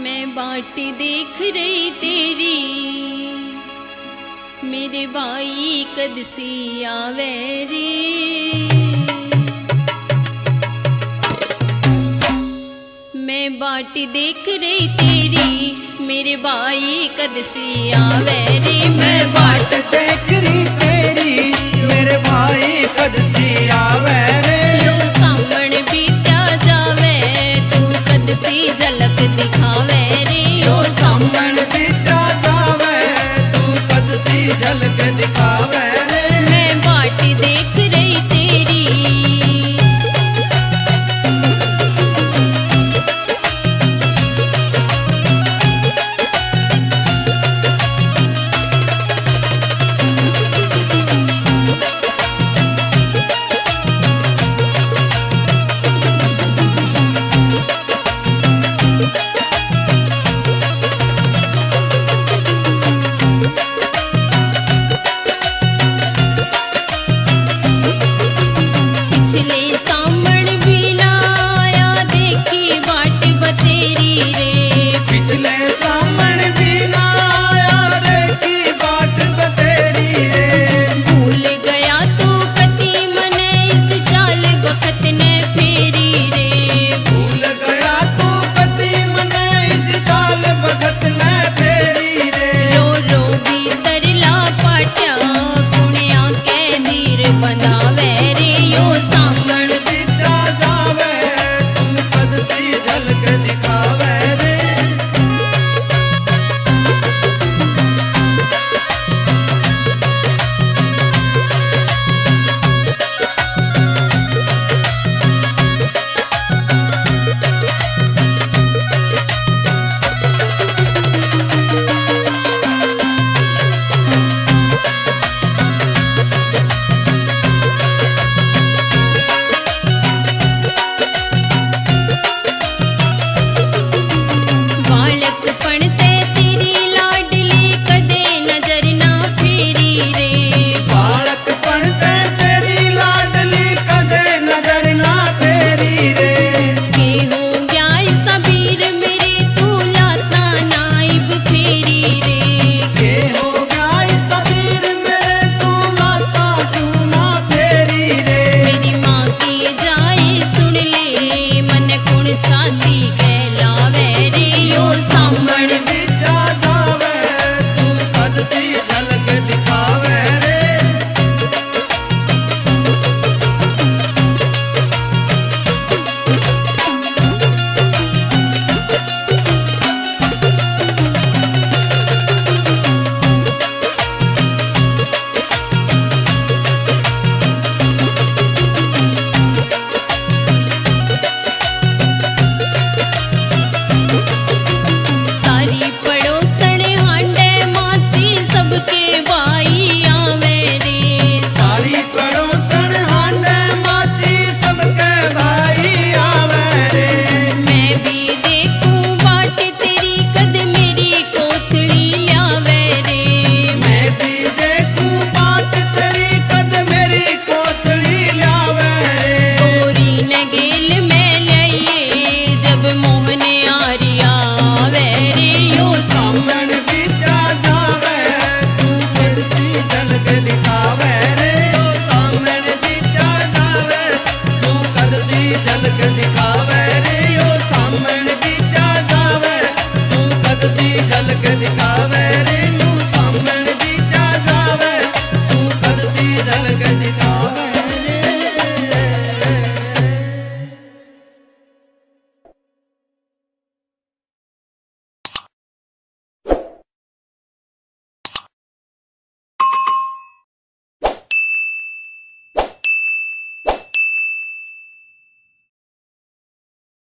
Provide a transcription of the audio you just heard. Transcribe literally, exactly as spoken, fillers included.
मैं बाट देख रही तेरी, मेरे भाई कद सी आवे रे। मैं बाट देख रही तेरी, मेरे भाई कद सी आवे रे। मैं बाट देख रही तेरी, मेरे भाई कद सी आवे रे। यो सामण बीत्या जावे, तू कद सी झलक दिखावे रे। यो सामण बीत्या जावे, तू कद सी झलक दिखावे रे। मैं बाट देख रही तेरी, पिछले सामण भी ना आया, देखी बाट बतेरी रे। पिछले सामण भी ना आया, देखी बाट बतेरी रे। भूल गया तू कति मने, इस चाल बखत ने फेरी रे। भूल गया तू कति मने, इस चाल बखत ने फेरी रे। रो रो भीतर ला पाट्या, कुणिया के धीर बंधावे रे। यो सामण बीत्या जावे, तू कद सी झलक दिखावे रे। बालकपण ते तेरी लाडली, कदे नजर ना फेरी रे। बालकपण ते तेरी लाडली, कदे नजर ना फेरी रे। के हो गया सबीर मेरे, तू लाता नाइब फेरी रे। के हो गया सबीर मेरे, तू लाता क्यों ना फेरी रे। मेरी माँ की जाए सुन ले, मन कुण छाती